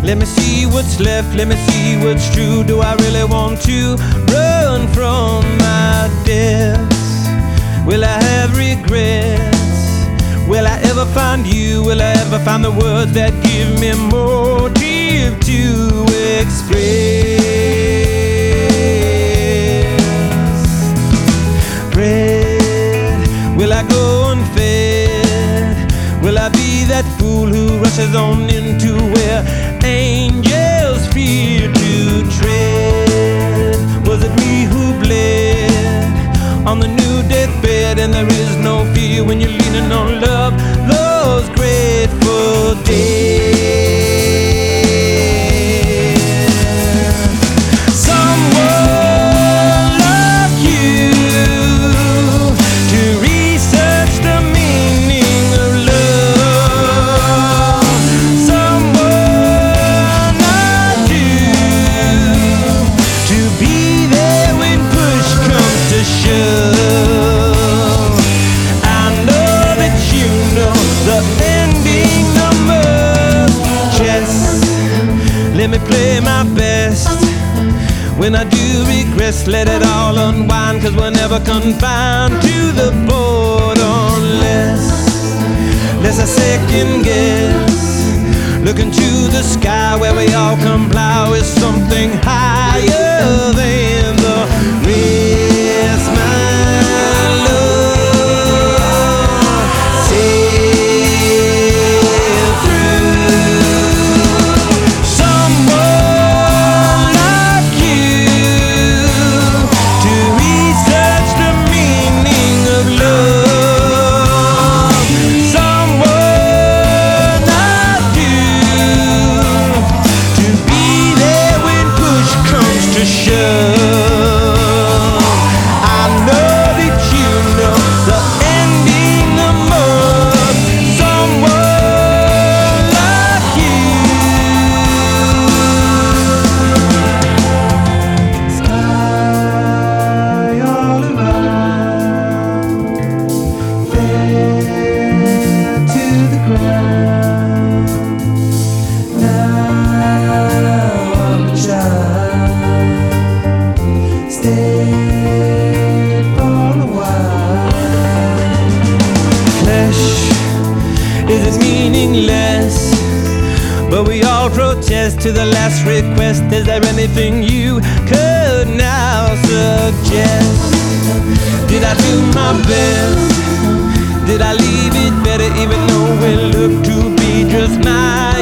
Let me see what's left, let me see what's true. Do I really want to run from my debts? Will I have regrets? Will I ever find you? Will I ever find the words that give me motive to express? Bread, will I go unfed? Will I be that fool who rushes on into where angels fear to tread? Was it me who bled on the new deathbed? And there is no fear when you're leaning on love, those grateful days. Someone like you to research the meaning of love. Someone like you to be there when push comes to shove. I know that you know the ending number. Chess, let me play my best. When I do regress, let it all unwind, 'cause we're never confined to the board unless I second guess. Look into the sky where we all comply with something higher than the rest. My love, sail through. Someone like you to research the meaning of love. Someone like you to be there when push comes to shove. I know that you know the ending number. Someone like you. Sky all around, fair to the ground. Now I'm a child, stayed for a while. Flesh, is it meaningless? But we all protest to the last request. Is there anything you could now suggest? Did I do my best? Did I leave it better even though it looked to be just mine?